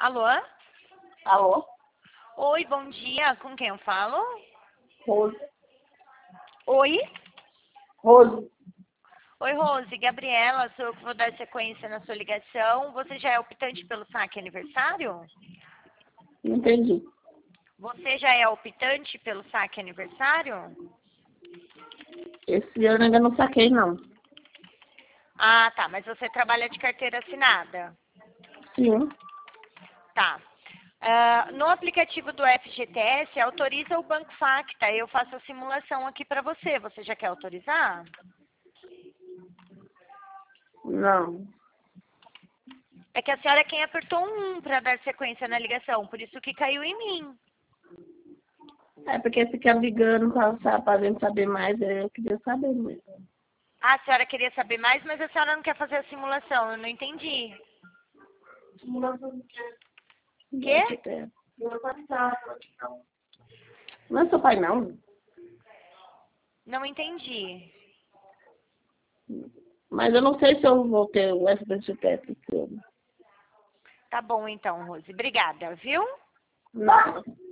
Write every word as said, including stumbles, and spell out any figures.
Alô? Alô? Oi, bom dia. Com quem eu falo? Rose. Oi? Rose. Oi, Rose. Gabriela, sou eu que vou dar sequência na sua ligação. Você já é optante pelo saque aniversário? Não entendi. Você já é optante pelo saque aniversário? Esse ano ainda não saquei, não. Ah, tá. Mas você trabalha de carteira assinada? Sim. Tá. Ah, no aplicativo do F G T S, autoriza o Banco Facta. Eu faço a simulação aqui para você. Você já quer autorizar? Não. É que a senhora é quem apertou um para dar sequência na ligação, por isso que caiu em mim. É porque fica ligando pra, pra gente saber mais, eu queria saber mesmo. Ah, a senhora queria saber mais, mas a senhora não quer fazer a simulação. Eu não entendi. Quê? Não é seu pai, não. Não entendi. Mas eu não sei se eu vou ter o F B G T esse ano. Tá bom então, Rose. Obrigada, viu? Não.